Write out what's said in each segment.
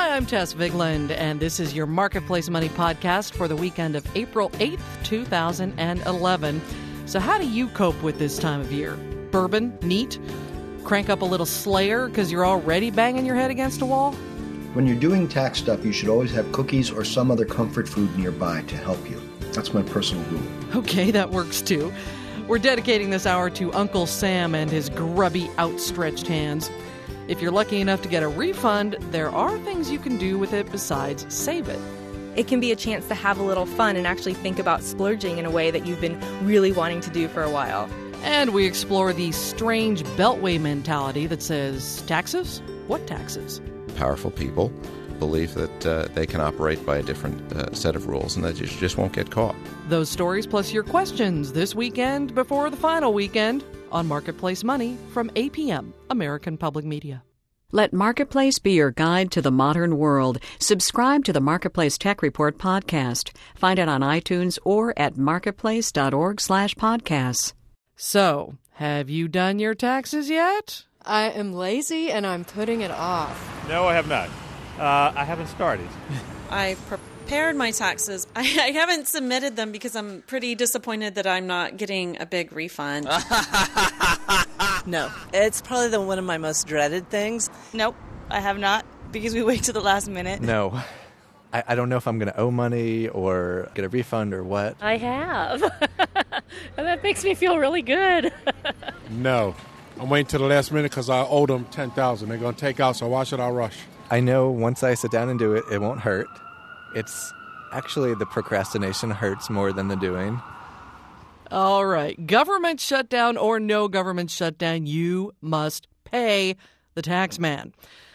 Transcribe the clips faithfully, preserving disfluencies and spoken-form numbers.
Hi, I'm Tess Vigland, and this is your Marketplace Money podcast for the weekend of April eighth, two thousand eleven. So how do you cope with this time of year? Bourbon? Neat? Crank up a little Slayer because you're already banging your head against a wall? When you're doing tax stuff, you should always have cookies or some other comfort food nearby to help you. That's my personal rule. Okay, that works too. We're dedicating this hour to Uncle Sam and his grubby, outstretched hands. If you're lucky enough to get a refund, there are things you can do with it besides save it. It can be a chance to have a little fun and actually think about splurging in a way that you've been really wanting to do for a while. And we explore the strange beltway mentality that says, taxes? What taxes? Powerful people believe that uh, they can operate by a different uh, set of rules and that you just won't get caught. Those stories plus your questions this weekend before the final weekend on Marketplace Money from A P M, American Public Media. Let Marketplace be your guide to the modern world. Subscribe to the Marketplace Tech Report podcast. Find it on iTunes or at marketplace.org slash podcasts. So, have you done your taxes yet? I am lazy and I'm putting it off. No, I have not. Uh, I haven't started. I prepared my taxes. I, I haven't submitted them because I'm pretty disappointed that I'm not getting a big refund. No. It's probably the, one of my most dreaded things. Nope, I have not because we wait to the last minute. No. I, I don't know if I'm going to owe money or get a refund or what. I have. And that makes me feel really good. No. I'm waiting to the last minute because I owe them ten thousand dollars. They're going to take out, so why should I rush? I know once I sit down and do it, it won't hurt. It's actually the procrastination hurts more than the doing. All right. Government shutdown or no government shutdown, you must pay the tax man.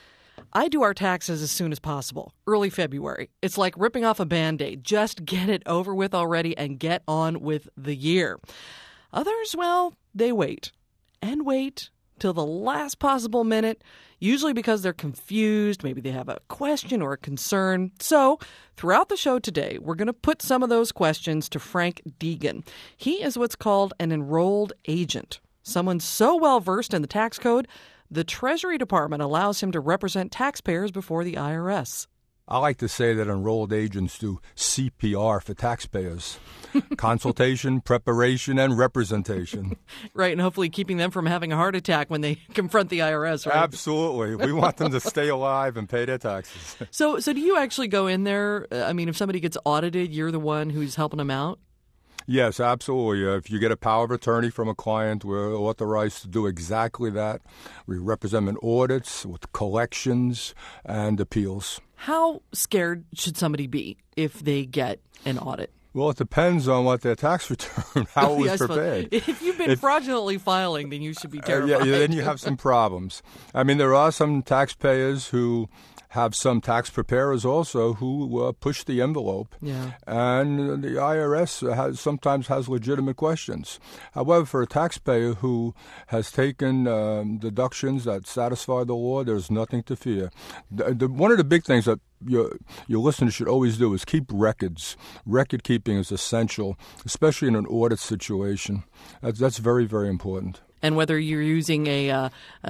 I do our taxes as soon as possible, early February. It's like ripping off a Band-Aid. Just get it over with already and get on with the year. Others, well, they wait and wait till the last possible minute, usually because they're confused. Maybe they have a question or a concern. So throughout the show today, we're going to put some of those questions to Frank Deegan. He is what's called an enrolled agent, someone so well-versed in the tax code, the Treasury Department allows him to represent taxpayers before the I R S. I like to say that enrolled agents do C P R for taxpayers. Consultation, preparation, and representation. Right, and hopefully keeping them from having a heart attack when they confront the I R S, right? Absolutely. We want them to stay alive and pay their taxes. So so do you actually go in there? I mean, if somebody gets audited, you're the one who's helping them out? Yes, absolutely. Uh, if you get a power of attorney from a client, we're authorized to do exactly that. We represent them in audits, with collections, and appeals. How scared should somebody be if they get an audit? Well, it depends on what their tax return, how it was Yes, prepared. If you've been if, fraudulently filing, then you should be terrified. Uh, yeah, then you have some problems. I mean, there are some taxpayers who have some tax preparers also who uh, push the envelope. Yeah. And the I R S has, sometimes has legitimate questions. However, for a taxpayer who has taken um, deductions that satisfy the law, there's nothing to fear. The, the, one of the big things that your, your listeners should always do is keep records. Record keeping is essential, especially in an audit situation. That's, that's very, very important. And whether you're using a, uh,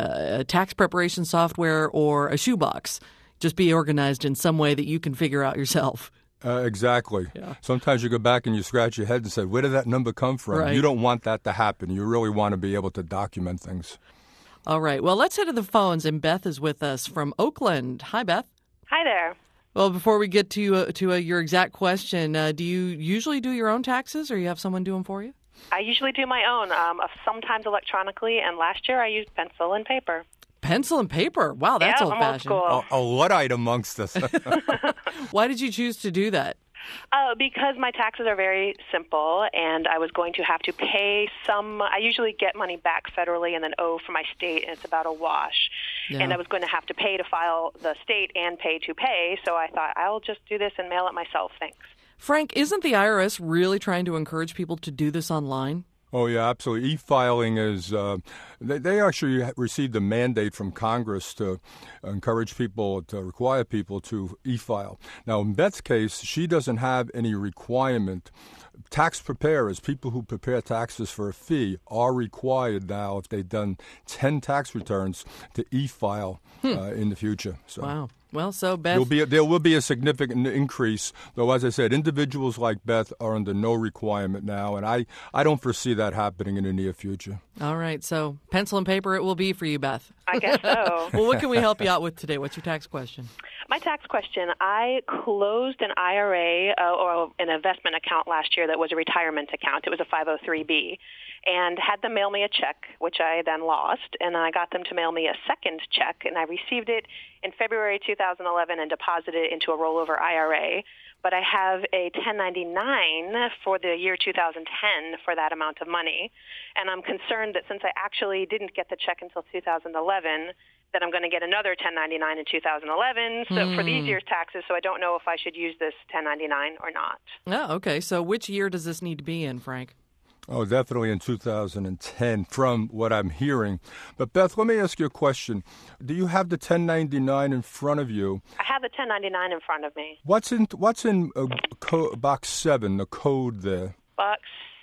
a tax preparation software or a shoebox, just be organized in some way that you can figure out yourself. Uh, exactly. Yeah. Sometimes you go back and you scratch your head and say, where did that number come from? Right. You don't want that to happen. You really want to be able to document things. All right. Well, let's head to the phones, and Beth is with us from Oakland. Hi, Beth. Hi there. Well, before we get to uh, to uh, your exact question, uh, do you usually do your own taxes, or you have someone do them for you? I usually do my own, um, sometimes electronically, and last year I used pencil and paper. Pencil and paper? Wow, that's yeah, old-fashioned. Old a, a Luddite amongst us. Why did you choose to do that? Uh, because my taxes are very simple, and I was going to have to pay some. I usually get money back federally and then owe for my state, and it's about a wash. Yeah. And I was going to have to pay to file the state and pay to pay, so I thought I'll just do this and mail it myself. Thanks. Frank, isn't the I R S really trying to encourage people to do this online? Oh, yeah, absolutely. E-filing is uh, They, they actually received a mandate from Congress to encourage people, to require people to e-file. Now, in Beth's case, she doesn't have any requirement. Tax preparers, people who prepare taxes for a fee, are required now, if they've done ten tax returns, to e-file hmm. uh, in the future. So. Wow. Well, so Beth... There'll be a, there will be a significant increase, though, as I said, individuals like Beth are under no requirement now, and I, I don't foresee that happening in the near future. All right, so pencil and paper it will be for you, Beth. I guess so. Well, what can we help you out with today? What's your tax question? My tax question, I closed an I R A uh, or an investment account last year that was a retirement account. It was a five oh three B. And had them mail me a check, which I then lost, and I got them to mail me a second check, and I received it in February two thousand eleven and deposited it into a rollover I R A. But I have a ten ninety-nine for the year two thousand ten for that amount of money, and I'm concerned that since I actually didn't get the check until two thousand eleven, that I'm going to get another ten ninety-nine in two thousand eleven so mm. for these year's taxes, so I don't know if I should use this ten ninety-nine or not. Oh, okay. So which year does this need to be in, Frank? Oh, definitely in two thousand ten from what I'm hearing. But, Beth, let me ask you a question. Do you have the ten ninety-nine in front of you? I have the ten ninety-nine in front of me. What's in What's in uh, co- box seven, the code there? Box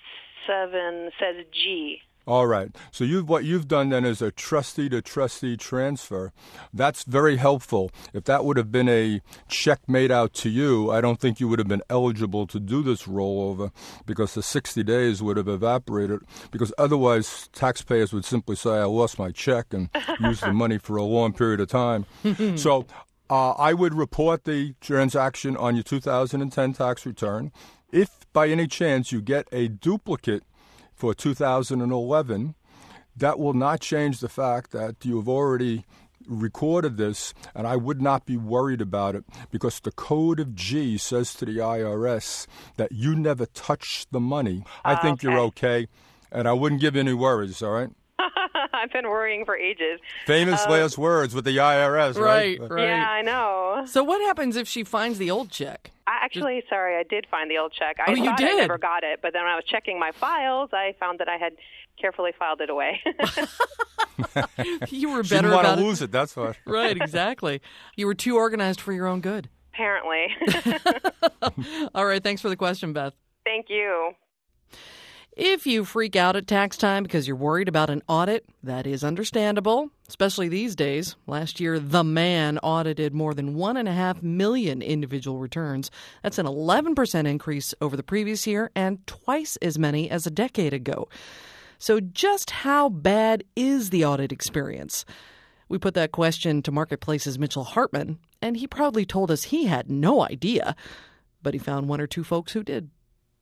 seven says G. All right. So you've, what you've done then is a trustee-to-trustee transfer. That's very helpful. If that would have been a check made out to you, I don't think you would have been eligible to do this rollover because the sixty days would have evaporated, because otherwise taxpayers would simply say, I lost my check and use the money for a long period of time. So uh, I would report the transaction on your two thousand ten tax return. If by any chance you get a duplicate for two thousand eleven, that will not change the fact that you have already recorded this, and I would not be worried about it because the code of G says to the I R S that you never touched the money. I uh, think okay. you're okay, and I wouldn't give you any worries, all right? I've been worrying for ages. Famous uh, last words with the I R S, right? Right, right. Yeah, I know. So what happens if she finds the old check? I actually, sorry, I did find the old check. I oh, you thought did? I never got it, but then when I was checking my files, I found that I had carefully filed it away. You were She better didn't want about to it. lose it, that's why. Right, exactly. You were too organized for your own good. Apparently. All right, thanks for the question, Beth. Thank you. If you freak out at tax time because you're worried about an audit, that is understandable, especially these days. Last year, The Man audited more than one and a half million individual returns. That's an eleven percent increase over the previous year and twice as many as a decade ago. So just how bad is the audit experience? We put that question to Marketplace's Mitchell Hartman, and he proudly told us he had no idea, but he found one or two folks who did.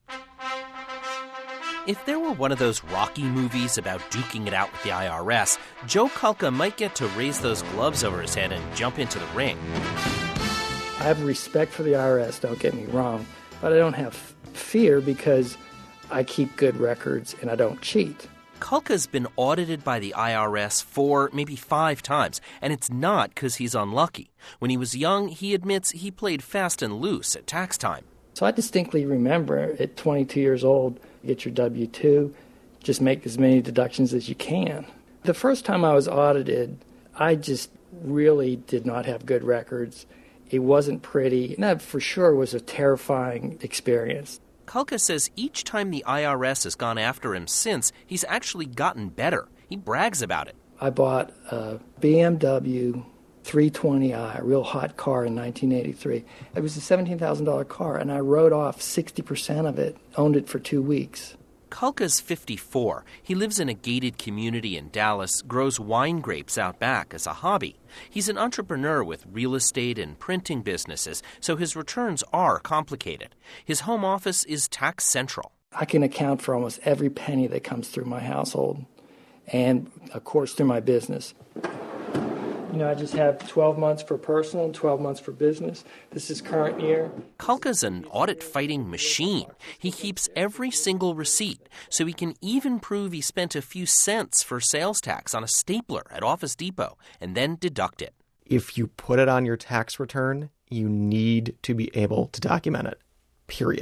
If there were one of those Rocky movies about duking it out with the I R S, Joe Kulka might get to raise those gloves over his head and jump into the ring. I have respect for the I R S, don't get me wrong, but I don't have fear because I keep good records and I don't cheat. Kulka's been audited by the I R S four, maybe five times, and it's not because he's unlucky. When he was young, he admits he played fast and loose at tax time. So I distinctly remember at twenty-two years old, get your W two, just make as many deductions as you can. The first time I was audited, I just really did not have good records. It wasn't pretty, and that for sure was a terrifying experience. Kulka says each time the I R S has gone after him since, he's actually gotten better. He brags about it. I bought a B M W three twenty i, a real hot car in nineteen eighty-three. It was a seventeen thousand dollars car, and I wrote off sixty percent of it, owned it for two weeks. Kulka's fifty-four. He lives in a gated community in Dallas, grows wine grapes out back as a hobby. He's an entrepreneur with real estate and printing businesses, so his returns are complicated. His home office is Tax Central. I can account for almost every penny that comes through my household and, of course, through my business. You know, I just have twelve months for personal and twelve months for business. This is current year. Kulka's an audit-fighting machine. He keeps every single receipt, so he can even prove he spent a few cents for sales tax on a stapler at Office Depot and then deduct it. If you put it on your tax return, you need to be able to document it, period.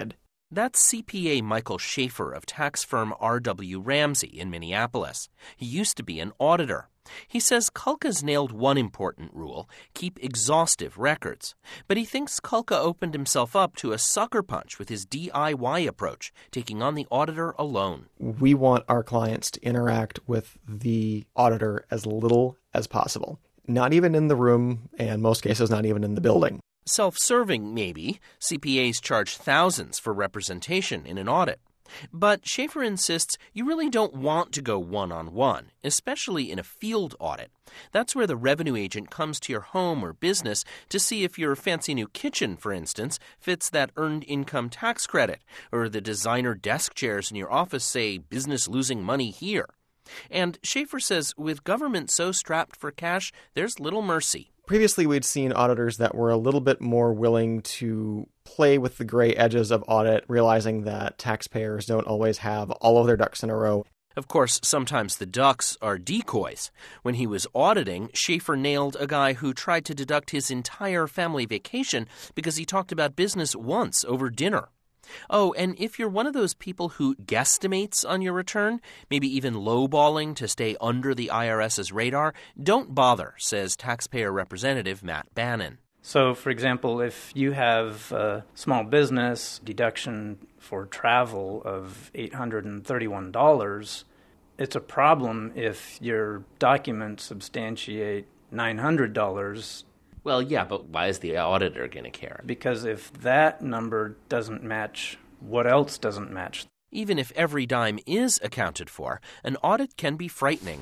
That's C P A Michael Schaefer of tax firm R W Ramsey in Minneapolis. He used to be an auditor. He says Kulka's nailed one important rule: keep exhaustive records. But he thinks Kulka opened himself up to a sucker punch with his D I Y approach, taking on the auditor alone. We want our clients to interact with the auditor as little as possible. Not even in the room, and in most cases, not even in the building. Self-serving, maybe. C P As charge thousands for representation in an audit. But Schaefer insists you really don't want to go one-on-one, especially in a field audit. That's where the revenue agent comes to your home or business to see if your fancy new kitchen, for instance, fits that earned income tax credit, or the designer desk chairs in your office say business losing money here. And Schaefer says with government so strapped for cash, there's little mercy. Previously, we'd seen auditors that were a little bit more willing to play with the gray edges of audit, realizing that taxpayers don't always have all of their ducks in a row. Of course, sometimes the ducks are decoys. When he was auditing, Schaefer nailed a guy who tried to deduct his entire family vacation because he talked about business once over dinner. Oh, and if you're one of those people who guesstimates on your return, maybe even lowballing to stay under the IRS's radar, don't bother, says taxpayer representative Matt Bannon. So, for example, if you have a small business deduction for travel of eight hundred thirty-one dollars, it's a problem if your documents substantiate nine hundred dollars. Well, yeah, but why is the auditor going to care? Because if that number doesn't match, what else doesn't match? Even if every dime is accounted for, an audit can be frightening.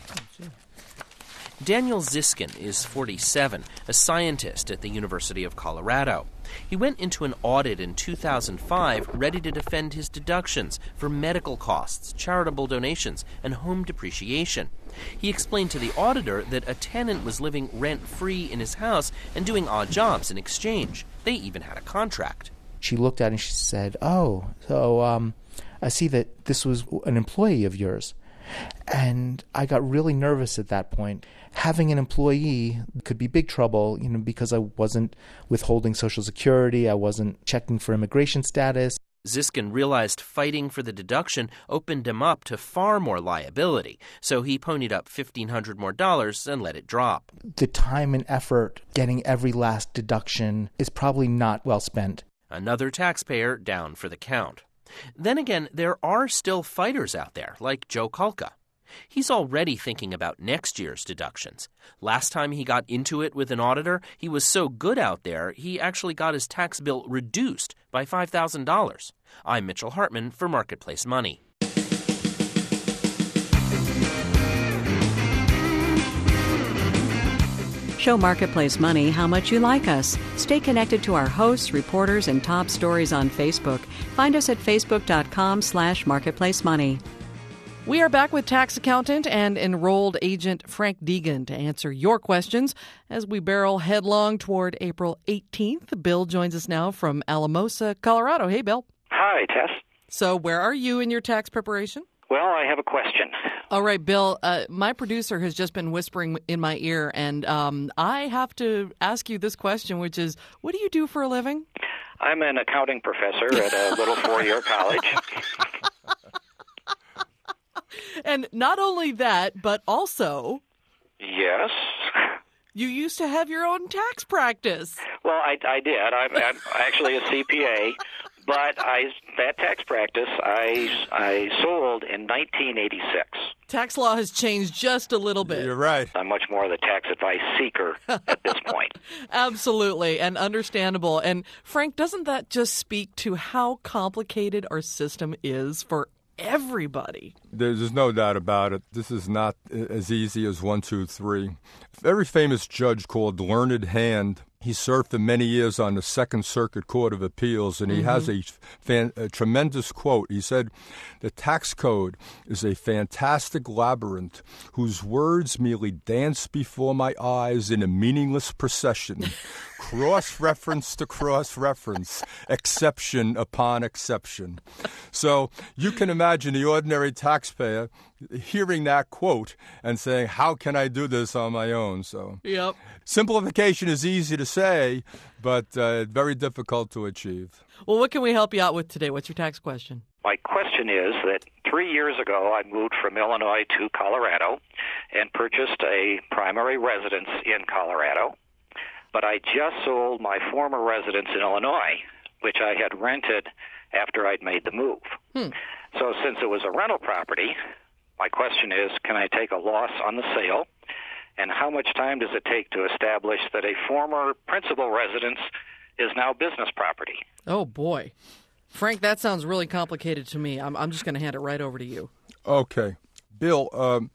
Daniel Ziskin is forty-seven, a scientist at the University of Colorado. He went into an audit in two thousand five ready to defend his deductions for medical costs, charitable donations, and home depreciation. He explained to the auditor that a tenant was living rent-free in his house and doing odd jobs in exchange. They even had a contract. She looked at it and she said, oh, so um, I see that this was an employee of yours. And I got really nervous at that point. Having an employee could be big trouble, you know, because I wasn't withholding Social Security, I wasn't checking for immigration status. Ziskin realized fighting for the deduction opened him up to far more liability, so he ponied up fifteen hundred dollars more dollars and let it drop. The time and effort getting every last deduction is probably not well spent. Another taxpayer down for the count. Then again, there are still fighters out there, like Joe Kulka. He's already thinking about next year's deductions. Last time he got into it with an auditor, he was so good out there, he actually got his tax bill reduced by five thousand dollars. I'm Mitchell Hartman for Marketplace Money. Show Marketplace Money how much you like us. Stay connected to our hosts, reporters, and top stories on Facebook. Find us at facebook.com slash marketplacemoney. We are back with tax accountant and enrolled agent Frank Deegan to answer your questions as we barrel headlong toward April eighteenth. Bill joins us now from Alamosa, Colorado. Hey, Bill. Hi, Tess. So where are you in your tax preparation? Well, I have a question. All right, Bill, uh, my producer has just been whispering in my ear, and um, I have to ask you this question, which is, what do you do for a living? I'm an accounting professor at a little four-year college. And not only that, but also... Yes? You used to have your own tax practice. Well, I, I did. I'm, I'm actually a C P A, but I that tax practice I, I sold in nineteen eighty-six. Tax law has changed just a little bit. You're right. I'm much more of the tax advice seeker at this point. Absolutely, and understandable. And Frank, doesn't that just speak to how complicated our system is for everybody? There's no doubt about it. This is not as easy as one, two, three. A very famous judge called Learned Hand. He served for many years on the Second Circuit Court of Appeals, and he mm-hmm. has a, fan, a tremendous quote. He said, "The tax code is a fantastic labyrinth whose words merely dance before my eyes in a meaningless procession, cross-reference to cross-reference, exception upon exception." So you can imagine the ordinary taxpayer hearing that quote and saying, how can I do this on my own? So yep. Simplification is easy to say, but uh, very difficult to achieve. Well, what can we help you out with today? What's your tax question? My question is that three years ago I moved from Illinois to Colorado and purchased a primary residence in Colorado, but I just sold my former residence in Illinois, which I had rented after I'd made the move. Hmm. So since it was a rental property, my question is, can I take a loss on the sale? And how much time does it take to establish that a former principal residence is now business property? Oh, boy. Frank, that sounds really complicated to me. I'm, I'm just going to hand it right over to you. Okay. Bill, um,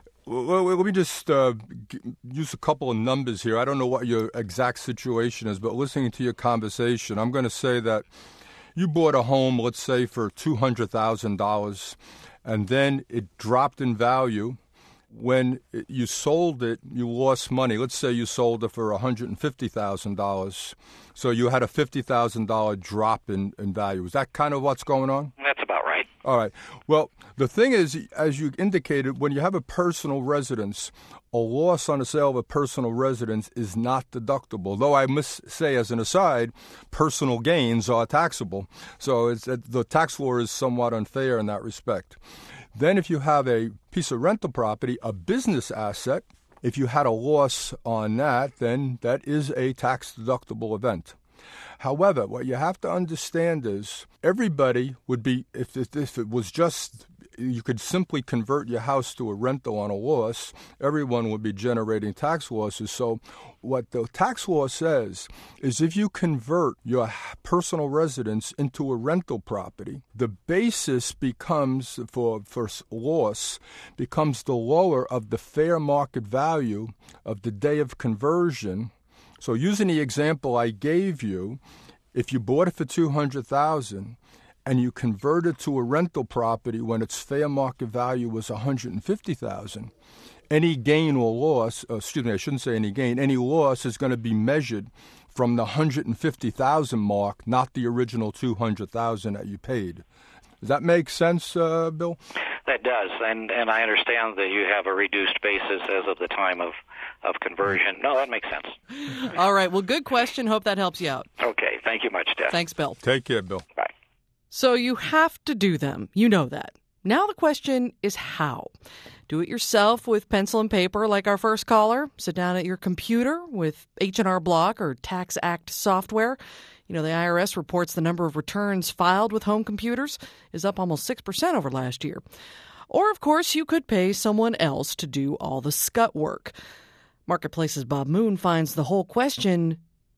l- let me just uh, g- use a couple of numbers here. I don't know what your exact situation is, but listening to your conversation, I'm going to say that you bought a home, let's say, for two hundred thousand dollars, and then it dropped in value. When you sold it, you lost money. Let's say you sold it for one hundred fifty thousand dollars. So you had a fifty thousand dollars drop in, in value. Is that kind of what's going on? That's about right. All right. Well, the thing is, as you indicated, when you have a personal residence, a loss on the sale of a personal residence is not deductible. Though I must say, as an aside, personal gains are taxable. So it's, the tax law is somewhat unfair in that respect. Then if you have a piece of rental property, a business asset, if you had a loss on that, then that is a tax-deductible event. However, what you have to understand is everybody would be, if it, if it was just, you could simply convert your house to a rental on a loss, everyone would be generating tax losses. So what the tax law says is if you convert your personal residence into a rental property, the basis becomes, for, for loss, becomes the lower of the fair market value of the day of conversion. So using the example I gave you, if you bought it for two hundred thousand dollars and you convert it to a rental property when its fair market value was one hundred fifty thousand dollars, any gain or loss, uh, excuse me, I shouldn't say any gain, any loss is going to be measured from the one hundred fifty thousand dollars mark, not the original two hundred thousand dollars that you paid. Does that make sense, uh, Bill? That does, and and I understand that you have a reduced basis as of the time of, of conversion. No, that makes sense. All right. Well, good question. Hope that helps you out. Okay. Thank you much, Jeff. Thanks, Bill. Take care, Bill. Bye. So you have to do them. You know that. Now the question is how. Do it yourself with pencil and paper like our first caller. Sit down at your computer with H and R Block or Tax Act software. You know, the I R S reports the number of returns filed with home computers is up almost six percent over last year. Or, of course, you could pay someone else to do all the scut work. Marketplace's Bob Moon finds the whole question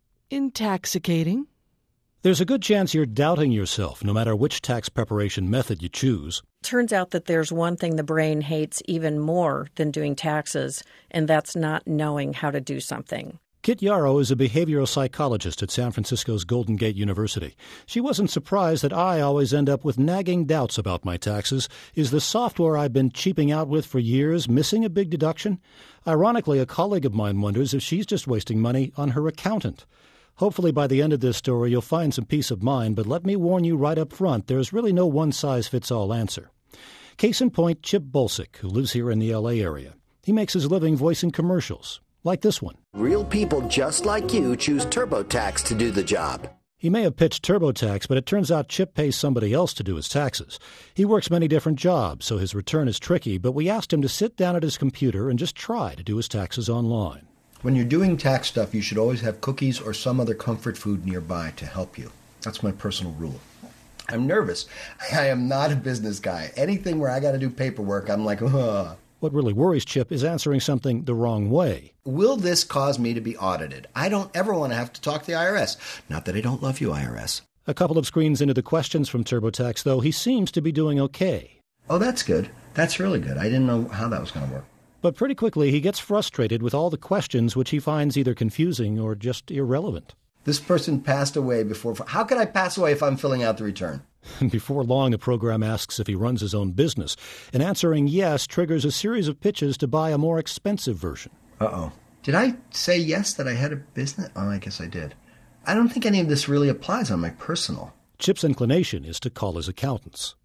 intoxicating. There's a good chance you're doubting yourself, no matter which tax preparation method you choose. Turns out that there's one thing the brain hates even more than doing taxes, and that's not knowing how to do something. Kit Yarrow is a behavioral psychologist at San Francisco's Golden Gate University. She wasn't surprised that I always end up with nagging doubts about my taxes. Is the software I've been cheaping out with for years missing a big deduction? Ironically, a colleague of mine wonders if she's just wasting money on her accountant. Hopefully by the end of this story you'll find some peace of mind, but let me warn you right up front, there's really no one-size-fits-all answer. Case in point, Chip Bolsick, who lives here in the L A area. He makes his living voicing commercials, like this one. Real people just like you choose TurboTax to do the job. He may have pitched TurboTax, but it turns out Chip pays somebody else to do his taxes. He works many different jobs, so his return is tricky, but we asked him to sit down at his computer and just try to do his taxes online. When you're doing tax stuff, you should always have cookies or some other comfort food nearby to help you. That's my personal rule. I'm nervous. I am not a business guy. Anything where I got to do paperwork, I'm like, ugh. What really worries Chip is answering something the wrong way. Will this cause me to be audited? I don't ever want to have to talk to the I R S. Not that I don't love you, I R S. A couple of screens into the questions from TurboTax, though, he seems to be doing okay. Oh, that's good. That's really good. I didn't know how that was going to work. But pretty quickly, he gets frustrated with all the questions which he finds either confusing or just irrelevant. This person passed away before... How could I pass away if I'm filling out the return? Before long, the program asks if he runs his own business, and answering yes triggers a series of pitches to buy a more expensive version. Uh-oh. Did I say yes that I had a business? Oh, I guess I did. I don't think any of this really applies on my personal. Chip's inclination is to call his accountants.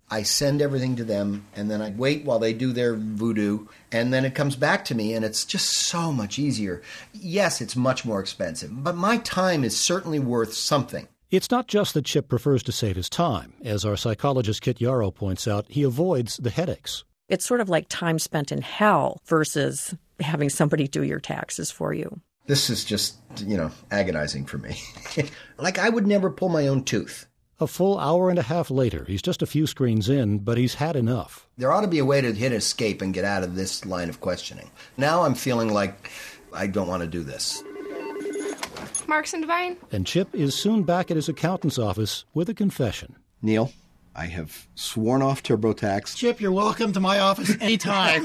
I send everything to them, and then I wait while they do their voodoo, and then it comes back to me, and it's just so much easier. Yes, it's much more expensive, but my time is certainly worth something. It's not just that Chip prefers to save his time. As our psychologist Kit Yarrow points out, he avoids the headaches. It's sort of like time spent in hell versus having somebody do your taxes for you. This is just, you know, agonizing for me. Like I would never pull my own tooth. A full hour and a half later, he's just a few screens in, but he's had enough. There ought to be a way to hit escape and get out of this line of questioning. Now I'm feeling like I don't want to do this. Marks and Divine. And Chip is soon back at his accountant's office with a confession. Neil, I have sworn off TurboTax. Chip, you're welcome to my office anytime.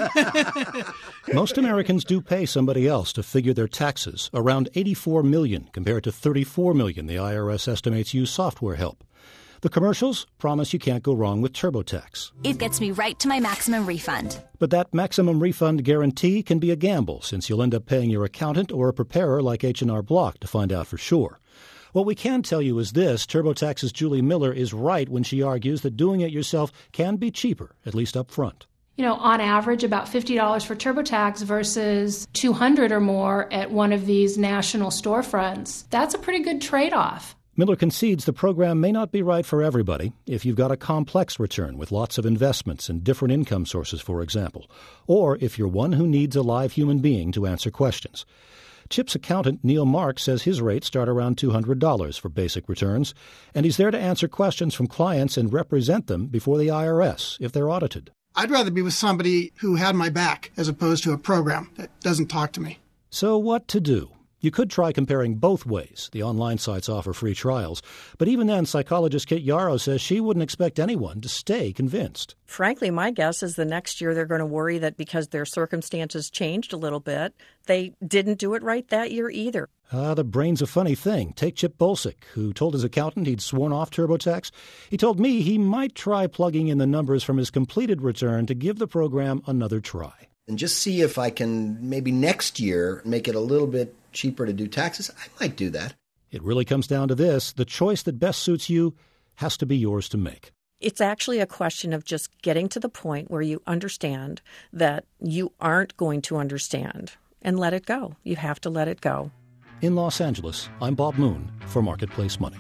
Most Americans do pay somebody else to figure their taxes, around eighty-four million compared to thirty-four million the I R S estimates use software help. The commercials promise you can't go wrong with TurboTax. It gets me right to my maximum refund. But that maximum refund guarantee can be a gamble, since you'll end up paying your accountant or a preparer like H and R Block to find out for sure. What we can tell you is this: TurboTax's Julie Miller is right when she argues that doing it yourself can be cheaper, at least up front. You know, on average, about fifty dollars for TurboTax versus two hundred dollars or more at one of these national storefronts. That's a pretty good trade-off. Miller concedes the program may not be right for everybody if you've got a complex return with lots of investments and different income sources, for example, or if you're one who needs a live human being to answer questions. Chip's accountant, Neil Marks, says his rates start around two hundred dollars for basic returns, and he's there to answer questions from clients and represent them before the I R S if they're audited. I'd rather be with somebody who had my back as opposed to a program that doesn't talk to me. So what to do? You could try comparing both ways. The online sites offer free trials. But even then, psychologist Kit Yarrow says she wouldn't expect anyone to stay convinced. Frankly, my guess is the next year they're going to worry that because their circumstances changed a little bit, they didn't do it right that year either. Ah, the brain's a funny thing. Take Chip Bolsick, who told his accountant he'd sworn off TurboTax. He told me he might try plugging in the numbers from his completed return to give the program another try. And just see if I can maybe next year make it a little bit cheaper to do taxes. I might do that. It really comes down to this: the choice that best suits you has to be yours to make. It's actually a question of just getting to the point where you understand that you aren't going to understand and let it go. You have to let it go. In Los Angeles, I'm Bob Moon for Marketplace Money.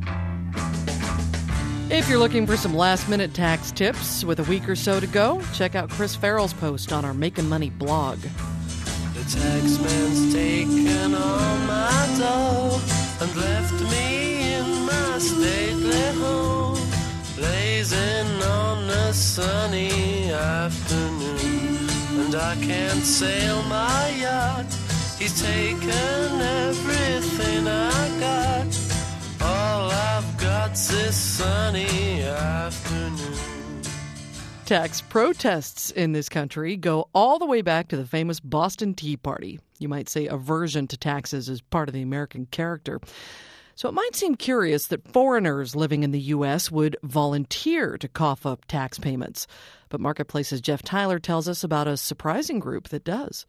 If you're looking for some last-minute tax tips with a week or so to go, check out Chris Farrell's post on our Makin' Money blog. The taxman's taken all my dough and left me in my stately home, blazing on a sunny afternoon. And I can't sail my yacht, he's taken everything I got. All I've got's this sunny afternoon. Tax protests in this country go all the way back to the famous Boston Tea Party. You might say aversion to taxes is part of the American character. So it might seem curious that foreigners living in the U S would volunteer to cough up tax payments. But Marketplace's Jeff Tyler tells us about a surprising group that does.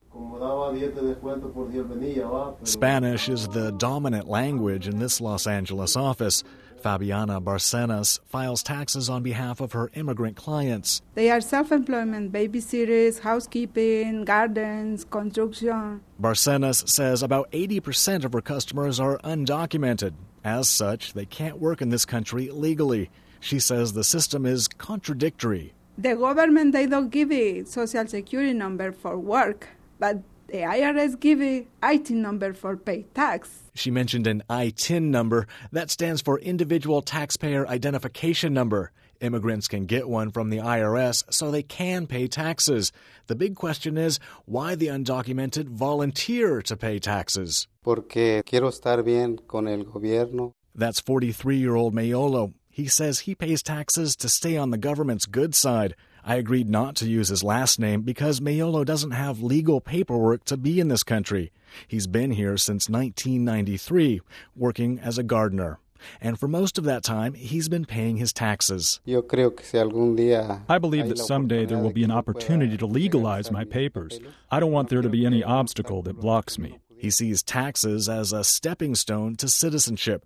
Spanish is the dominant language in this Los Angeles office. Fabiana Barcenas files taxes on behalf of her immigrant clients. They are self-employment, babysitters, housekeeping, gardens, construction. Barcenas says about eighty percent of her customers are undocumented. As such, they can't work in this country legally. She says the system is contradictory. The government, they don't give a social security number for work, but the I R S give a I T I N number for pay tax. She mentioned an I T I N number. That stands for Individual Taxpayer Identification Number. Immigrants can get one from the I R S so they can pay taxes. The big question is why the undocumented volunteer to pay taxes. Porque quiero estar bien con el gobierno. That's forty-three-year-old Mayolo. He says he pays taxes to stay on the government's good side. I agreed not to use his last name because Mayolo doesn't have legal paperwork to be in this country. He's been here since nineteen ninety-three, working as a gardener. And for most of that time, he's been paying his taxes. Yo creo que si algún día I believe that someday there will be an opportunity to legalize my papers. I don't want there to be any obstacle that blocks me. He sees taxes as a stepping stone to citizenship.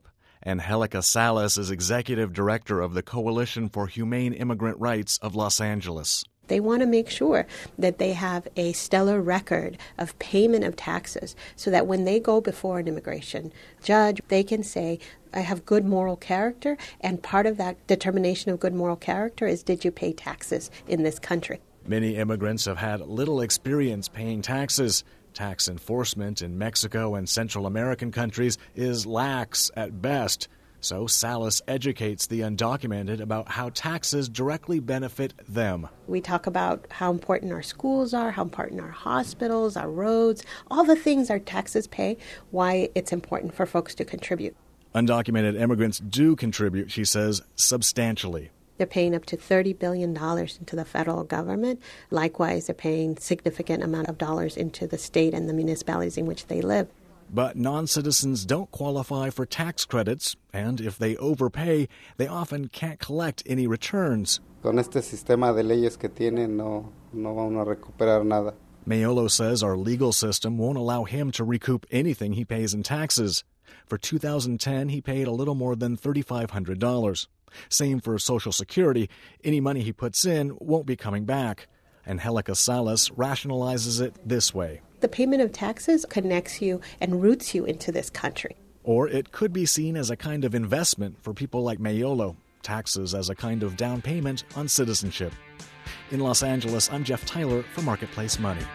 Angelica Salas is executive director of the Coalition for Humane Immigrant Rights of Los Angeles. They want to make sure that they have a stellar record of payment of taxes so that when they go before an immigration judge, they can say, I have good moral character, and part of that determination of good moral character is, did you pay taxes in this country? Many immigrants have had little experience paying taxes. Tax enforcement in Mexico and Central American countries is lax at best. So Salas educates the undocumented about how taxes directly benefit them. We talk about how important our schools are, how important our hospitals, our roads, all the things our taxes pay, why it's important for folks to contribute. Undocumented immigrants do contribute, she says, substantially. They're paying up to thirty billion dollars into the federal government. Likewise, they're paying significant amount of dollars into the state and the municipalities in which they live. But non-citizens don't qualify for tax credits, and if they overpay, they often can't collect any returns. Con este sistema de leyes que tienen, no, no van a recuperar nada. Mayolo says our legal system won't allow him to recoup anything he pays in taxes. For two thousand ten, he paid a little more than three thousand five hundred dollars. Same for Social Security. Any money he puts in won't be coming back. Angelica Salas rationalizes it this way. The payment of taxes connects you and roots you into this country. Or it could be seen as a kind of investment for people like Mayolo, taxes as a kind of down payment on citizenship. In Los Angeles, I'm Jeff Tyler for Marketplace Money.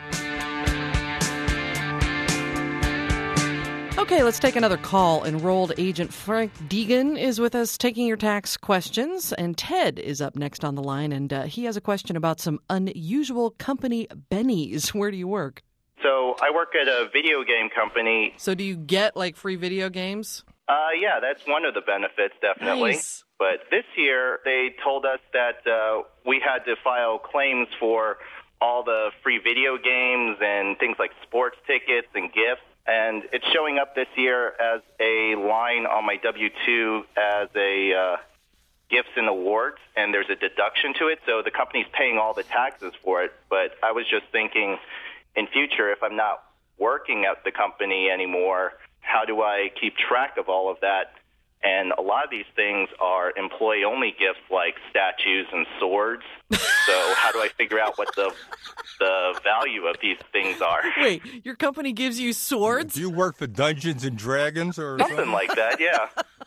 Okay, let's take another call. Enrolled agent Frank Deegan is with us taking your tax questions, and Ted is up next on the line, and uh, he has a question about some unusual company bennies. Where do you work? So I work at a video game company. So do you get, like, free video games? Uh, yeah, that's one of the benefits, definitely. Nice. But this year, they told us that uh, we had to file claims for all the free video games and things like sports tickets and gifts. And it's showing up this year as a line on my W two as a uh, gifts and awards, and there's a deduction to it. So the company's paying all the taxes for it. But I was just thinking, in future, if I'm not working at the company anymore, how do I keep track of all of that? And a lot of these things are employee-only gifts like statues and swords. So how do I figure out what the the value of these things are? Wait, your company gives you swords? Do you work for Dungeons and Dragons or something? Something like that, yeah.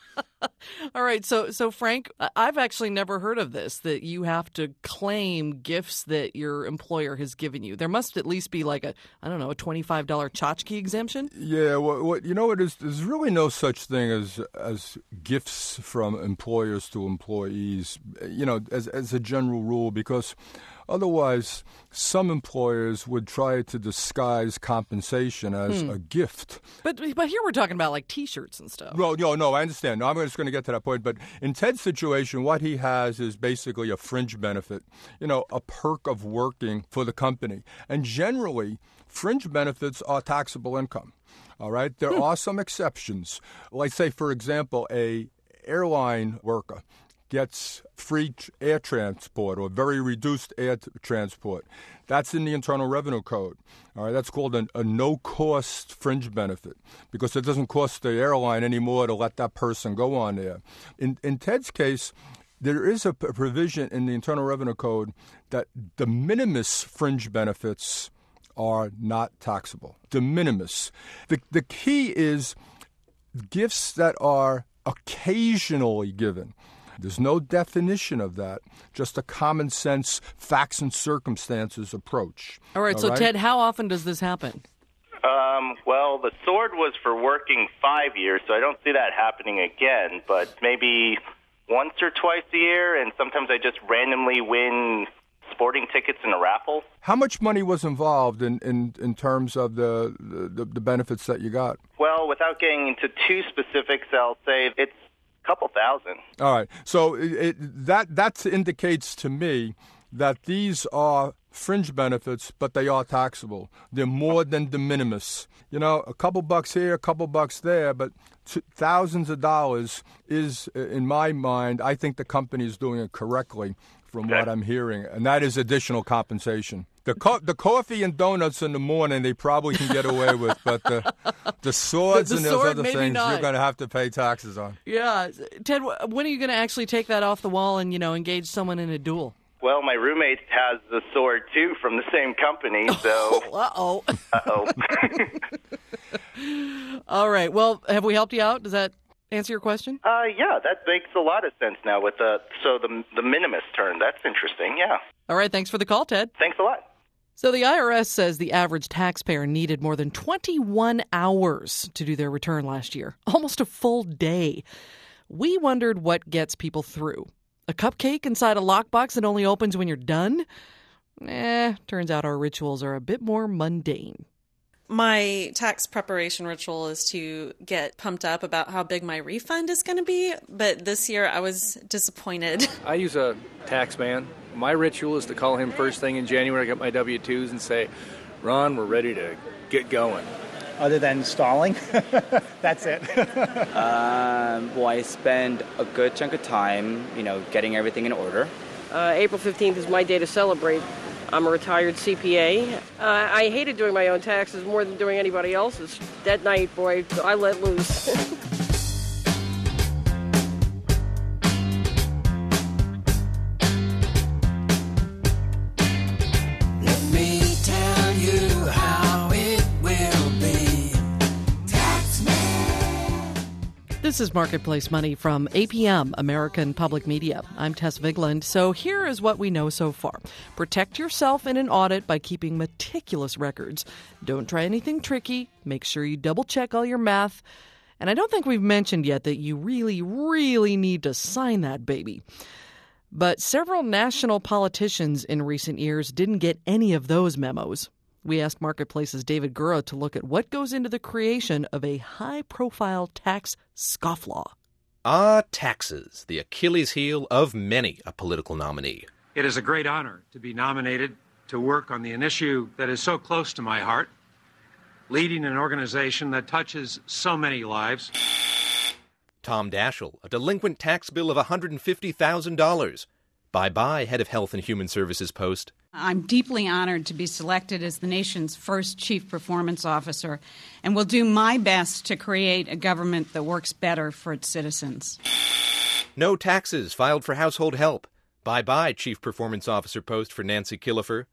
All right, so so Frank, I've actually never heard of this, that you have to claim gifts that your employer has given you. There must at least be like a, I don't know, a twenty-five dollars tchotchke exemption? Yeah, what, what you know what is there's really no such thing as as gifts from employers to employees, you know, as as a general rule, because otherwise, some employers would try to disguise compensation as Hmm. a gift. But but here we're talking about like T-shirts and stuff. Well, no, no, I understand. No, I'm just going to get to that point. But in Ted's situation, what he has is basically a fringe benefit, you know, a perk of working for the company. And generally, fringe benefits are taxable income. All right? There Hmm. are some exceptions. Like, say, for example, a airline worker gets free tr- air transport or very reduced air t- transport. That's in the Internal Revenue Code. All right, that's called a, a no-cost fringe benefit because it doesn't cost the airline anymore to let that person go on there. In, in Ted's case, there is a p- provision in the Internal Revenue Code that de minimis fringe benefits are not taxable. De minimis. The, the key is gifts that are occasionally given. There's no definition of that, just a common sense, facts and circumstances approach. All right, All so right? Ted, how often does this happen? Um, well, the sword was for working five years, so I don't see that happening again, but maybe once or twice a year, and sometimes I just randomly win sporting tickets in a raffle. How much money was involved in, in, in terms of the, the, the benefits that you got? Well, without getting into too specifics, I'll say it's a couple thousand. All right. So it, it, that that indicates to me that these are fringe benefits, but they are taxable. They're more than de minimis. You know, a couple bucks here, a couple bucks there, but t- thousands of dollars is, in my mind, I think the company is doing it correctly from what I'm hearing, and that is additional compensation. The co- the coffee and donuts in the morning they probably can get away with, but the the swords The- the and those sword, other maybe things not. you're going to have to pay taxes on. Yeah. Ted, wh- when are you going to actually take that off the wall and, you know, engage someone in a duel? Well, my roommate has the sword, too, from the same company, so... Uh-oh. Uh-oh. All right. Well, have we helped you out? Does that answer your question? Uh, yeah, that makes a lot of sense now with the... So the, the minimus term, that's interesting, yeah. All right. Thanks for the call, Ted. Thanks a lot. So the I R S says the average taxpayer needed more than twenty-one hours to do their return last year, almost a full day. We wondered what gets people through. A cupcake inside a lockbox that only opens when you're done? Eh, turns out our rituals are a bit more mundane. My tax preparation ritual is to get pumped up about how big my refund is going to be, but this year I was disappointed. I use a tax man. My ritual is to call him first thing in January, get my W two's, and say, Ron, we're ready to get going. Other than stalling, that's it. um, well, I spend a good chunk of time, you know, getting everything in order. Uh, April fifteenth is my day to celebrate. I'm a retired C P A. Uh, I hated doing my own taxes more than doing anybody else's. That night, boy, I let loose. Let me tell you how it will be. Taxman. This is Marketplace Money from A P M, American Public Media. I'm Tess Vigland. So here is what we know so far. Protect yourself in an audit by keeping meticulous records. Don't try anything tricky. Make sure you double-check all your math. And I don't think we've mentioned yet that you really, really need to sign that baby. But several national politicians in recent years didn't get any of those memos. We asked Marketplace's David Gura to look at what goes into the creation of a high-profile tax scofflaw. Ah, taxes, the Achilles heel of many a political nominee. It is a great honor to be nominated to work on the, an issue that is so close to my heart, leading an organization that touches so many lives. Tom Daschle, a delinquent tax bill of one hundred fifty thousand dollars. Bye-bye, head of Health and Human Services post. I'm deeply honored to be selected as the nation's first Chief Performance Officer and will do my best to create a government that works better for its citizens. No taxes filed for household help. Bye-bye, Chief Performance Officer post for Nancy Killefer.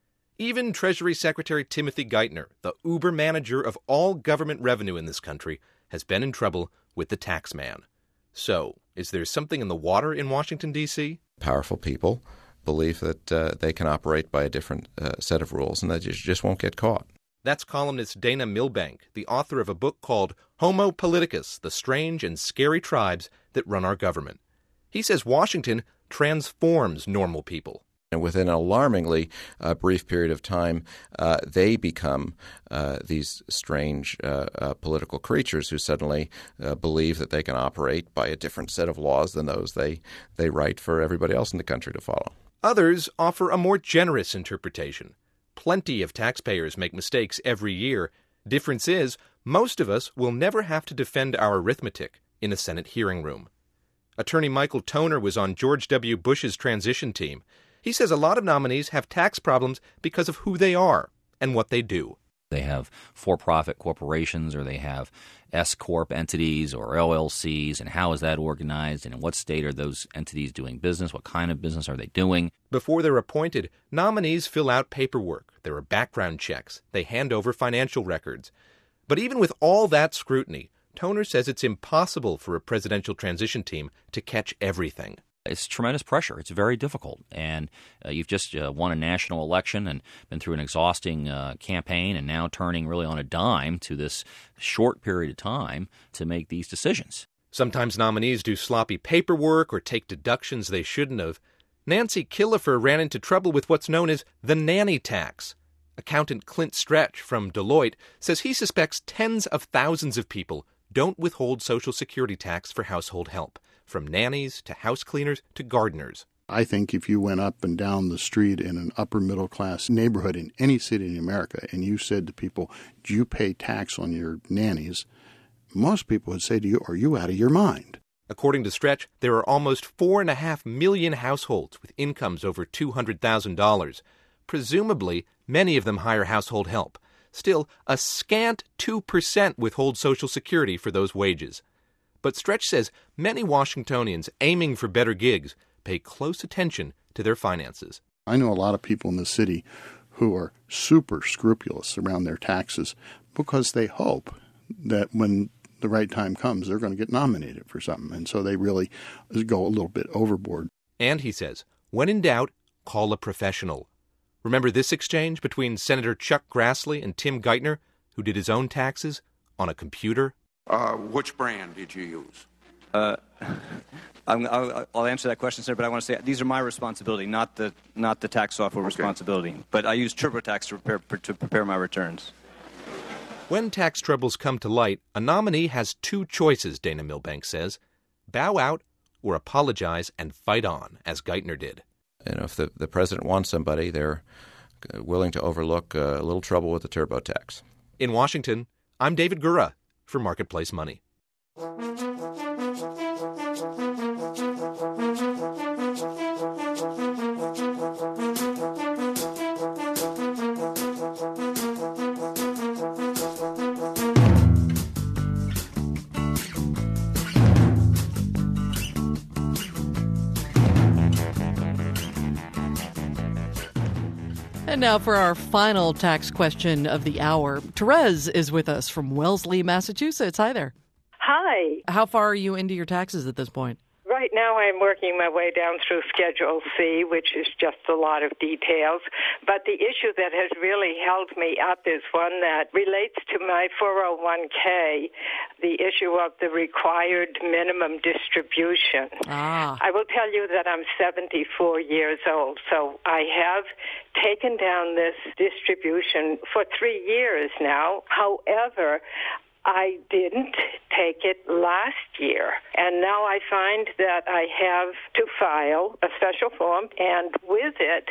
Even Treasury Secretary Timothy Geithner, the uber manager of all government revenue in this country, has been in trouble with the tax man. So, is there something in the water in Washington, D C? Powerful people believe that uh, they can operate by a different uh, set of rules and that you just won't get caught. That's columnist Dana Milbank, the author of a book called Homo Politicus, The Strange and Scary Tribes That Run Our Government. He says Washington transforms normal people. And within an alarmingly uh, brief period of time, uh, they become uh, these strange uh, uh, political creatures who suddenly uh, believe that they can operate by a different set of laws than those they, they write for everybody else in the country to follow. Others offer a more generous interpretation. Plenty of taxpayers make mistakes every year. Difference is, most of us will never have to defend our arithmetic in a Senate hearing room. Attorney Michael Toner was on George W. Bush's transition team. He says a lot of nominees have tax problems because of who they are and what they do. They have for-profit corporations or they have S-corp entities or L L Cs, and how is that organized, and in what state are those entities doing business? What kind of business are they doing? Before they're appointed, nominees fill out paperwork. There are background checks. They hand over financial records. But even with all that scrutiny, Toner says it's impossible for a presidential transition team to catch everything. It's tremendous pressure. It's very difficult. And uh, you've just uh, won a national election and been through an exhausting uh, campaign and now turning really on a dime to this short period of time to make these decisions. Sometimes nominees do sloppy paperwork or take deductions they shouldn't have. Nancy Killefer ran into trouble with what's known as the nanny tax. Accountant Clint Stretch from Deloitte says he suspects tens of thousands of people don't withhold Social Security tax for household help, from nannies to house cleaners to gardeners. I think if you went up and down the street in an upper middle class neighborhood in any city in America and you said to people, do you pay tax on your nannies? Most people would say to you, are you out of your mind? According to Stretch, there are almost four and a half million households with incomes over two hundred thousand dollars. Presumably, many of them hire household help. Still, a scant two percent withhold Social Security for those wages. But Stretch says many Washingtonians aiming for better gigs pay close attention to their finances. I know a lot of people in the city who are super scrupulous around their taxes because they hope that when the right time comes, they're going to get nominated for something. And so they really go a little bit overboard. And he says, when in doubt, call a professional. Remember this exchange between Senator Chuck Grassley and Tim Geithner, who did his own taxes on a computer? Uh, which brand did you use? Uh, I'm, I'll, I'll answer that question, sir, but I want to say these are my responsibility, not the not the tax software okay. responsibility. But I use TurboTax to prepare, to prepare my returns. When tax troubles come to light, a nominee has two choices, Dana Milbank says. Bow out or apologize and fight on, as Geithner did. You know, if the, the president wants somebody, they're willing to overlook uh, a little trouble with the TurboTax. In Washington, I'm David Gura for Marketplace Money. And now for our final tax question of the hour. Therese is with us from Wellesley, Massachusetts. Hi there. Hi. How far are you into your taxes at this point? Right now I'm working my way down through Schedule C, which is just a lot of details. But the issue that has really held me up is one that relates to my four oh one k, the issue of the required minimum distribution. Ah. I will tell you that I'm seventy-four years old, so I have taken down this distribution for three years now. However, I didn't take it last year, and now I find that I have to file a special form and with it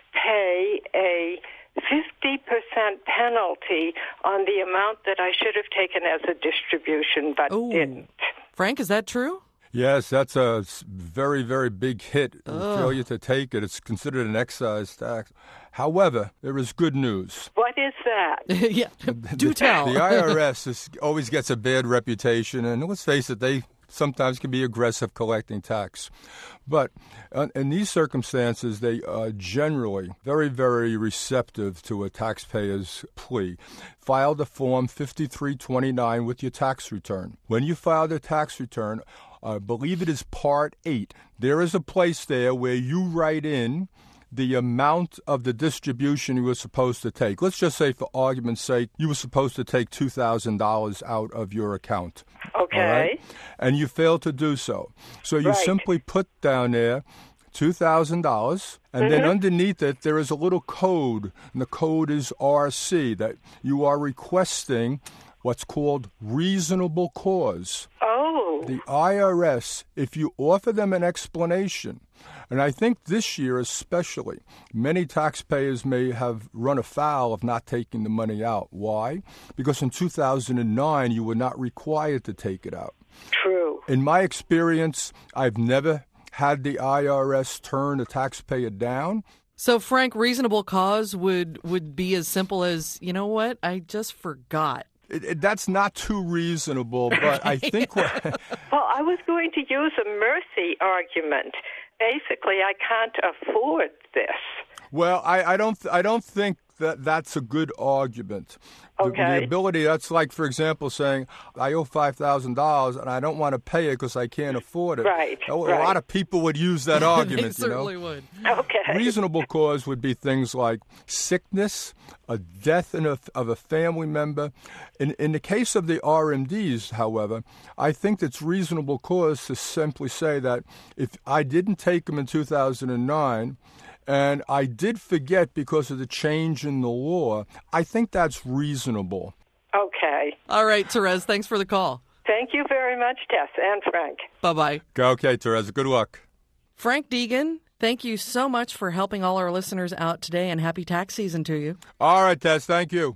pay a fifty percent penalty on the amount that I should have taken as a distribution but Ooh. didn't. Frank, is that true? Yes, that's a very, very big hit. Ugh. Failure to take it. It's considered an excise tax. However, there is good news. What is that? yeah, do tell. The I R S is, always gets a bad reputation, and let's face it, they sometimes can be aggressive collecting tax. But uh, in these circumstances, they are generally very, very receptive to a taxpayer's plea. File the Form fifty-three twenty-nine with your tax return. When you file the tax return, I believe it is Part eight. There is a place there where you write in the amount of the distribution you were supposed to take. Let's just say, for argument's sake, you were supposed to take two thousand dollars out of your account. Okay. All right? And you failed to do so. So you Right. simply put down there two thousand dollars, and Mm-hmm. then underneath it, there is a little code, and the code is R C, that you are requesting what's called reasonable cause. Oh. The I R S, if you offer them an explanation, and I think this year especially, many taxpayers may have run afoul of not taking the money out. Why? Because in two thousand nine, you were not required to take it out. True. In my experience, I've never had the I R S turn a taxpayer down. So, Frank, reasonable cause would, would be as simple as, you know what, I just forgot. It, it, that's not too reasonable, but I think what... Well, I was going to use a mercy argument. Basically, I can't afford this. Well, I, I don't I don't think that that's a good argument. The, Okay. the ability, that's like, for example, saying, I owe five thousand dollars and I don't want to pay it because I can't afford it. Right, A, a right. lot of people would use that argument, They you know. certainly would. Okay. Reasonable cause would be things like sickness, a death in a, of a family member. In, in the case of the R M Ds, however, I think it's reasonable cause to simply say that if I didn't take them in two thousand nine and I did forget because of the change in the law, I think that's reasonable. Okay. All right, Therese, thanks for the call. Thank you very much, Tess and Frank. Bye-bye. Okay, Teresa, good luck. Frank Deegan, thank you so much for helping all our listeners out today, and happy tax season to you. All right, Tess, thank you.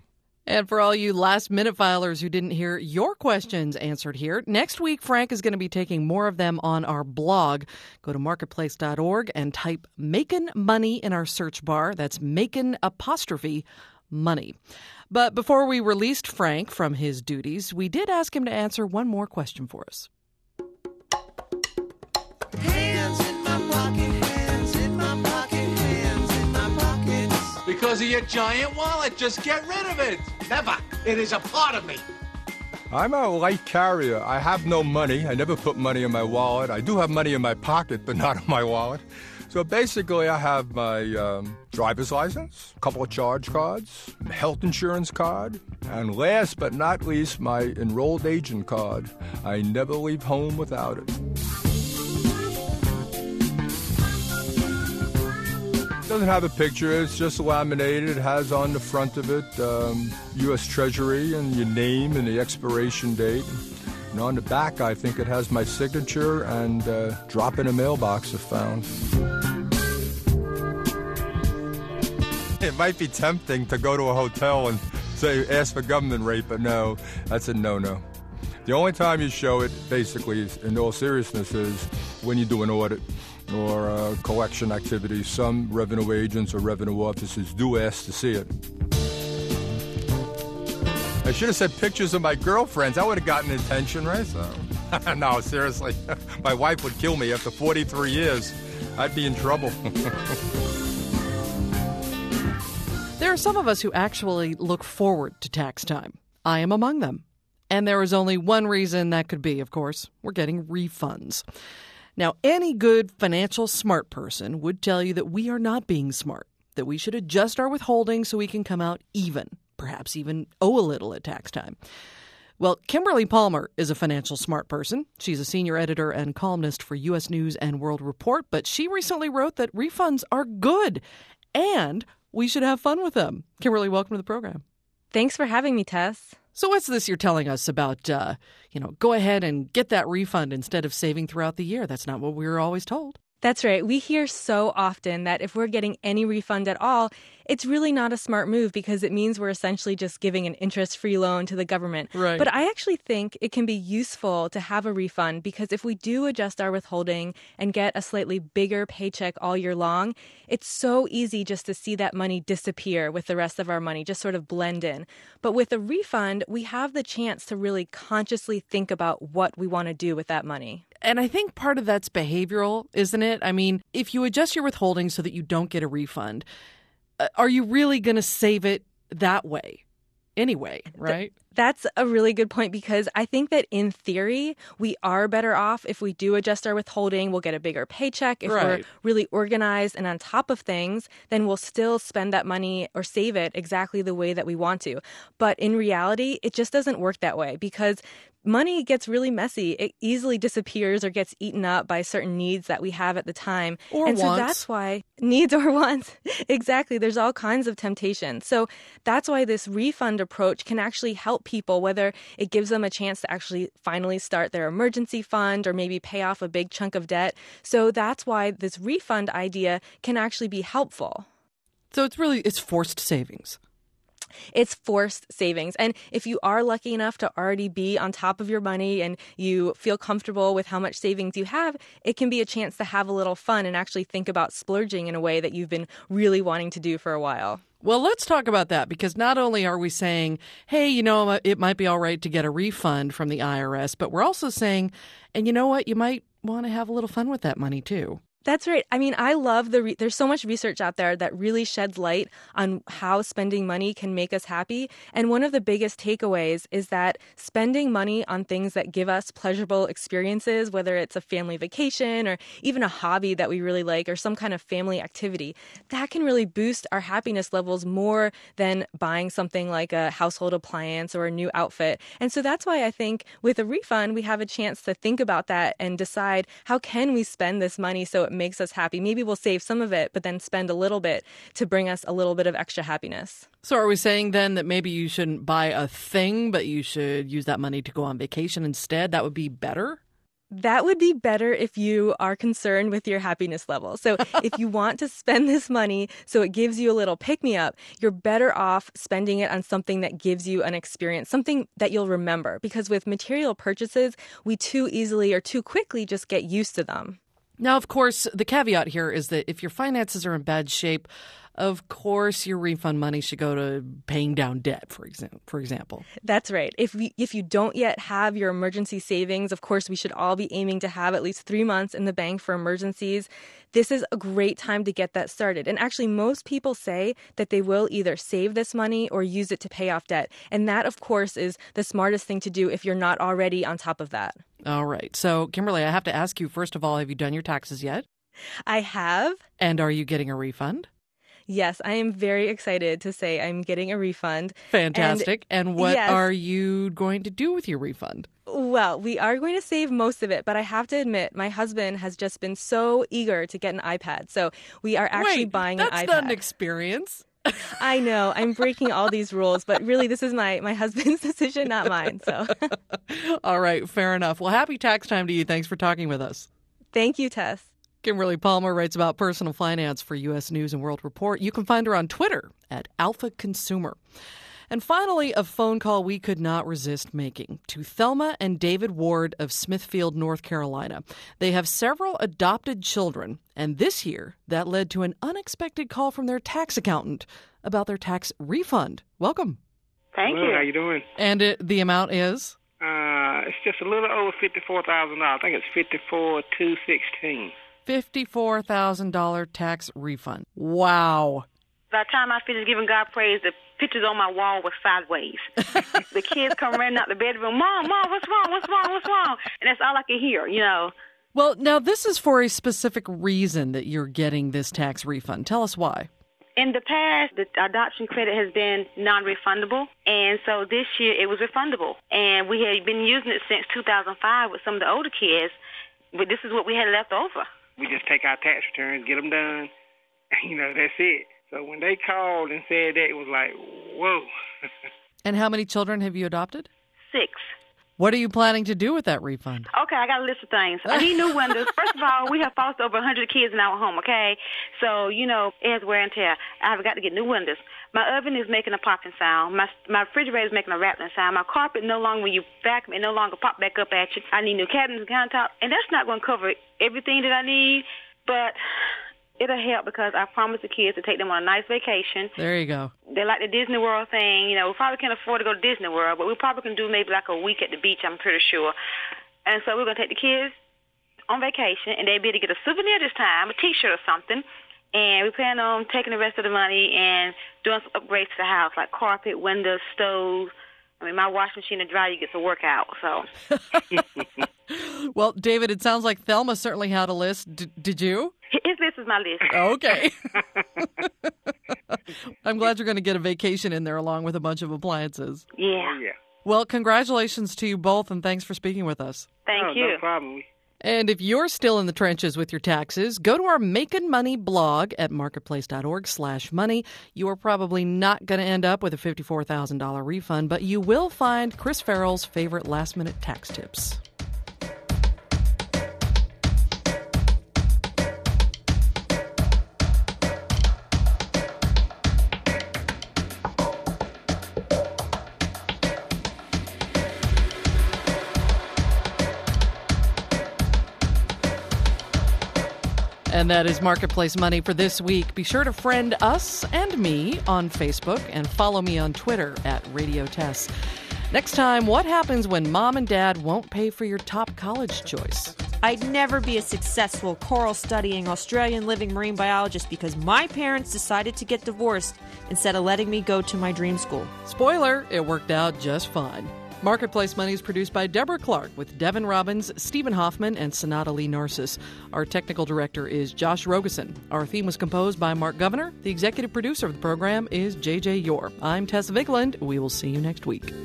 And for all you last-minute filers who didn't hear your questions answered here, next week Frank is going to be taking more of them on our blog. Go to marketplace dot org and type Makin' Money in our search bar. That's Makin' apostrophe money. But before we released Frank from his duties, we did ask him to answer one more question for us. Hands in my pocket, hands in my pocket, hands in my pockets. Because of your giant wallet, just get rid of it. Never. It is a part of me. I'm a light carrier. I have no money. I never put money in my wallet. I do have money in my pocket, but not in my wallet. So basically, I have my um, driver's license, a couple of charge cards, health insurance card, and last but not least, my enrolled agent card. I never leave home without it. It doesn't have a picture. It's just laminated. It has on the front of it um, U S Treasury and your name and the expiration date. And on the back, I think it has my signature and uh, drop in a mailbox if found. It might be tempting to go to a hotel and say, ask for government rate, but no, that's a no-no. The only time you show it, basically, in all seriousness, is when you do an audit or uh, collection activities. Some revenue agents or revenue officers do ask to see it. I should have said pictures of my girlfriends. That would have gotten attention, right? So, no, seriously. My wife would kill me after forty-three years. I'd be in trouble. There are some of us who actually look forward to tax time. I am among them. And there is only one reason that could be, of course. We're getting refunds. Now, any good financial smart person would tell you that we are not being smart, that we should adjust our withholding so we can come out even, perhaps even owe a little at tax time. Well, Kimberly Palmer is a financial smart person. She's a senior editor and columnist for U S News and World Report, but she recently wrote that refunds are good and we should have fun with them. Kimberly, welcome to the program. Thanks for having me, Tess. So what's this you're telling us about, uh, you know, go ahead and get that refund instead of saving throughout the year? That's not what we were always told. That's right. We hear so often that if we're getting any refund at all, it's really not a smart move because it means we're essentially just giving an interest-free loan to the government. Right. But I actually think it can be useful to have a refund because if we do adjust our withholding and get a slightly bigger paycheck all year long, it's so easy just to see that money disappear with the rest of our money, just sort of blend in. But with a refund, we have the chance to really consciously think about what we want to do with that money. And I think part of that's behavioral, isn't it? I mean, if you adjust your withholding so that you don't get a refund, are you really going to save it that way anyway, right? Th- that's a really good point because I think that in theory, we are better off if we do adjust our withholding. We'll get a bigger paycheck. If right. we're really organized and on top of things, then we'll still spend that money or save it exactly the way that we want to. But in reality, it just doesn't work that way because money gets really messy. It easily disappears or gets eaten up by certain needs that we have at the time. Or and wants. so that's why needs or wants. Exactly. There's all kinds of temptations. So that's why this refund approach can actually help people, whether it gives them a chance to actually finally start their emergency fund or maybe pay off a big chunk of debt. So that's why this refund idea can actually be helpful. So it's really, it's forced savings. It's forced savings. And if you are lucky enough to already be on top of your money and you feel comfortable with how much savings you have, it can be a chance to have a little fun and actually think about splurging in a way that you've been really wanting to do for a while. Well, let's talk about that because not only are we saying, hey, you know, it might be all right to get a refund from the I R S, but we're also saying, and you know what, you might want to have a little fun with that money too. That's right. I mean, I love the, re- there's so much research out there that really sheds light on how spending money can make us happy. And one of the biggest takeaways is that spending money on things that give us pleasurable experiences, whether it's a family vacation or even a hobby that we really like or some kind of family activity, that can really boost our happiness levels more than buying something like a household appliance or a new outfit. And so that's why I think with a refund, we have a chance to think about that and decide how can we spend this money so it makes us happy. Maybe we'll save some of it, but then spend a little bit to bring us a little bit of extra happiness. So are we saying then that maybe you shouldn't buy a thing, but you should use that money to go on vacation instead? That would be better? That would be better if you are concerned with your happiness level. So if you want to spend this money so it gives you a little pick-me-up, you're better off spending it on something that gives you an experience, something that you'll remember. Because with material purchases, we too easily or too quickly just get used to them. Now, of course, the caveat here is that if your finances are in bad shape, of course, your refund money should go to paying down debt, for example. For example. That's right. If we, if you don't yet have your emergency savings, of course, we should all be aiming to have at least three months in the bank for emergencies. This is a great time to get that started. And actually, most people say that they will either save this money or use it to pay off debt. And that, of course, is the smartest thing to do if you're not already on top of that. All right. So, Kimberly, I have to ask you, first of all, have you done your taxes yet? I have. And are you getting a refund? Yes, I am very excited to say I'm getting a refund. Fantastic. And, and what yes, are you going to do with your refund? Well, we are going to save most of it, but I have to admit, my husband has just been so eager to get an iPad. So we are actually Wait, buying an iPad. That's not an experience. I know. I'm breaking all these rules, but really this is my, my husband's decision, not mine. So, all right, fair enough. Well, happy tax time to you. Thanks for talking with us. Thank you, Tess. Kimberly Palmer writes about personal finance for U S News and World Report. You can find her on Twitter at Alpha Consumer. And finally, a phone call we could not resist making to Thelma and David Ward of Smithfield, North Carolina. They have several adopted children, and this year that led to an unexpected call from their tax accountant about their tax refund. Welcome. Thank Hello, you. how you doing? And it, the amount is? Uh, it's just a little over fifty-four thousand dollars. I think it's fifty-four thousand two hundred sixteen dollars. fifty-four thousand dollars tax refund. Wow. By the time I finished giving God praise, the pictures on my wall were sideways. The kids come running out the bedroom, Mom, Mom, what's wrong, what's wrong, what's wrong? And that's all I could hear, you know. Well, now this is for a specific reason that you're getting this tax refund. Tell us why. In the past, the adoption credit has been non-refundable, and so this year it was refundable. And we had been using it since two thousand five with some of the older kids, but this is what we had left over. We just take our tax returns, get them done, you know, that's it. So when they called and said that, it was like, whoa. And how many children have you adopted? Six. What are you planning to do with that refund? Okay, I got a list of things. I need new windows. First of all, we have fostered over one hundred kids in our home, okay? So, you know, it has wear and tear. I've got to get new windows. My oven is making a popping sound. My my refrigerator is making a rattling sound. My carpet no longer, when you vacuum, it no longer pop back up at you. I need new cabinets and countertop. And that's not going to cover everything that I need, but it'll help because I promised the kids to take them on a nice vacation. There you go. They like the Disney World thing. You know, we probably can't afford to go to Disney World, but we probably can do maybe like a week at the beach, I'm pretty sure. And so we're going to take the kids on vacation, and they'll be able to get a souvenir this time, a T-shirt or something. And we plan on taking the rest of the money and doing some upgrades to the house, like carpet, windows, stoves. I mean, my washing machine and dryer gets a workout, so. Well, David, it sounds like Thelma certainly had a list. D- did you? His list is my list. Okay. I'm glad you're going to get a vacation in there along with a bunch of appliances. Yeah. Oh, yeah. Well, congratulations to you both, and thanks for speaking with us. Thank oh, you. No problem. And if you're still in the trenches with your taxes, go to our Makin' Money blog at marketplace.org slash money. You are probably not going to end up with a fifty-four thousand dollars refund, but you will find Chris Farrell's favorite last-minute tax tips. And that is Marketplace Money for this week. Be sure to friend us and me on Facebook and follow me on Twitter at Radio Tess. Next time, what happens when mom and dad won't pay for your top college choice? I'd never be a successful coral studying Australian living marine biologist because my parents decided to get divorced instead of letting me go to my dream school. Spoiler, it worked out just fine. Marketplace Money is produced by Deborah Clark with Devin Robbins, Stephen Hoffman, and Sonata Lee Narcissus. Our technical director is Josh Rogeson. Our theme was composed by Mark Governor. The executive producer of the program is J J Yore. I'm Tess Vigland. We will see you next week.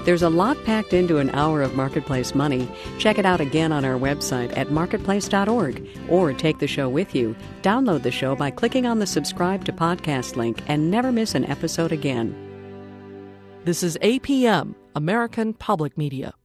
There's a lot packed into an hour of Marketplace Money. Check it out again on our website at marketplace dot org or take the show with you. Download the show by clicking on the subscribe to podcast link and never miss an episode again. This is A P M, American Public Media.